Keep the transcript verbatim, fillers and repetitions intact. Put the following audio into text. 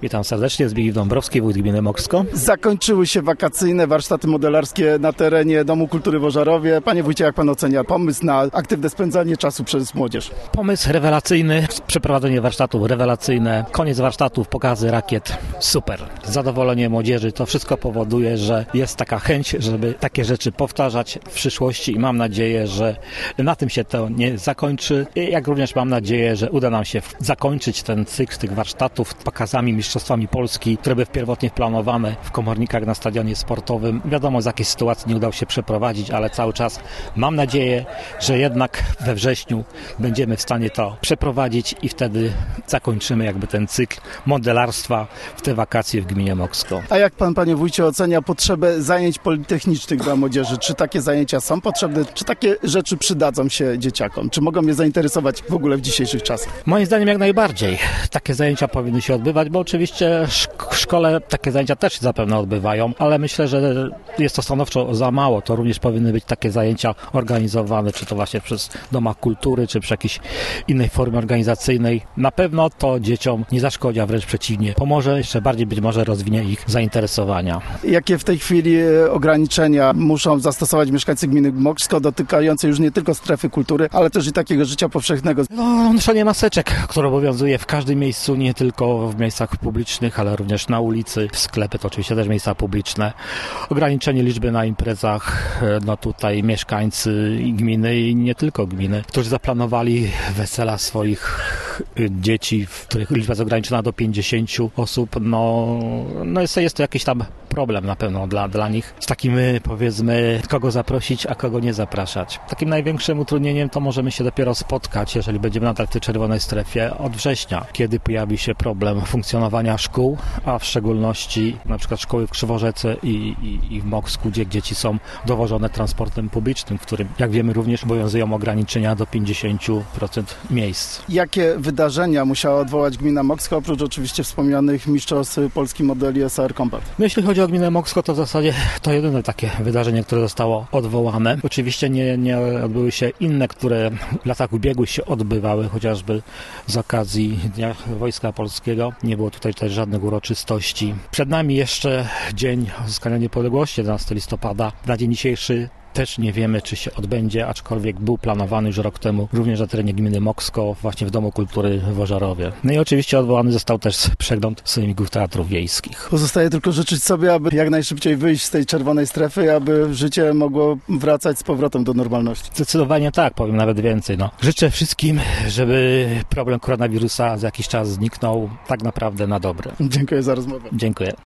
Witam serdecznie, Zbigniew Dąbrowski, wójt gminy Moksko. Zakończyły się wakacyjne warsztaty modelarskie na terenie Domu Kultury w Ożarowie. Panie wójcie, jak pan ocenia pomysł na aktywne spędzanie czasu przez młodzież? Pomysł rewelacyjny, przeprowadzenie warsztatów rewelacyjne, koniec warsztatów, pokazy rakiet, super. Zadowolenie młodzieży, to wszystko powoduje, że jest taka chęć, żeby takie rzeczy powtarzać w przyszłości i mam nadzieję, że na tym się to nie zakończy. Jak również mam nadzieję, że uda nam się zakończyć ten cykl tych warsztatów pokazami Mistrzostwami Polski, które były pierwotnie planowane w Komornikach na stadionie sportowym. Wiadomo, z jakiej sytuacji nie udało się przeprowadzić, ale cały czas mam nadzieję, że jednak we wrześniu będziemy w stanie to przeprowadzić i wtedy zakończymy jakby ten cykl modelarstwa w te wakacje w gminie Moksko. A jak pan, panie wójcie, ocenia potrzebę zajęć politechnicznych dla młodzieży? Czy takie zajęcia są potrzebne? Czy takie rzeczy przydadzą się dzieciakom? Czy mogą je zainteresować w ogóle w dzisiejszych czasach? Moim zdaniem jak najbardziej. Takie zajęcia powinny się odbywać, bo oczywiście w szkole takie zajęcia też się zapewne odbywają, ale myślę, że jest to stanowczo za mało. To również powinny być takie zajęcia organizowane, czy to właśnie przez domach kultury, czy przy jakiejś innej formie organizacyjnej. Na pewno to dzieciom nie zaszkodzi, a wręcz przeciwnie. Pomoże, jeszcze bardziej być może rozwinie ich zainteresowania. Jakie w tej chwili ograniczenia muszą zastosować mieszkańcy gminy Moksko, dotykające już nie tylko strefy kultury, ale też i takiego życia powszechnego? No, noszenie maseczek, które obowiązuje w każdym miejscu, nie tylko w miejscach publicznych, ale również na ulicy, w sklepy, to oczywiście też miejsca publiczne. Ograniczenie liczby na imprezach, no tutaj mieszkańcy gminy i nie tylko gminy, którzy zaplanowali wesela swoich dzieci, w których liczba jest ograniczona do pięćdziesięciu osób, no, no jest, jest to jakiś tam problem na pewno dla, dla nich. Z takim, powiedzmy, kogo zaprosić, a kogo nie zapraszać. Takim największym utrudnieniem to możemy się dopiero spotkać, jeżeli będziemy nadal w tej czerwonej strefie od września, kiedy pojawi się problem funkcjonowania szkół, a w szczególności na przykład szkoły w Krzyworzece i, i, i w Moksku, gdzie dzieci są dowożone transportem publicznym, w którym, jak wiemy, również obowiązują ograniczenia do pięćdziesięciu procent miejsc. Jakie wydarzenia musiała odwołać gmina Moksko, oprócz oczywiście wspomnianych Mistrzostw Polski modeli S R Combat? No, jeśli chodzi o gminę Moksko, to w zasadzie to jedyne takie wydarzenie, które zostało odwołane. Oczywiście nie, nie odbyły się inne, które w latach ubiegłych się odbywały, chociażby z okazji Dnia Wojska Polskiego. Nie było tutaj też żadnych uroczystości. Przed nami jeszcze Dzień Odzyskania Niepodległości, jedenastego listopada. Na dzień dzisiejszy też nie wiemy, czy się odbędzie, aczkolwiek był planowany już rok temu również na terenie gminy Moksko, właśnie w Domu Kultury w Ożarowie. No i oczywiście odwołany został też przegląd sejmików teatrów wiejskich. Pozostaje tylko życzyć sobie, aby jak najszybciej wyjść z tej czerwonej strefy, aby życie mogło wracać z powrotem do normalności. Zdecydowanie tak, powiem nawet więcej. No. Życzę wszystkim, żeby problem koronawirusa za jakiś czas zniknął tak naprawdę na dobre. Dziękuję za rozmowę. Dziękuję.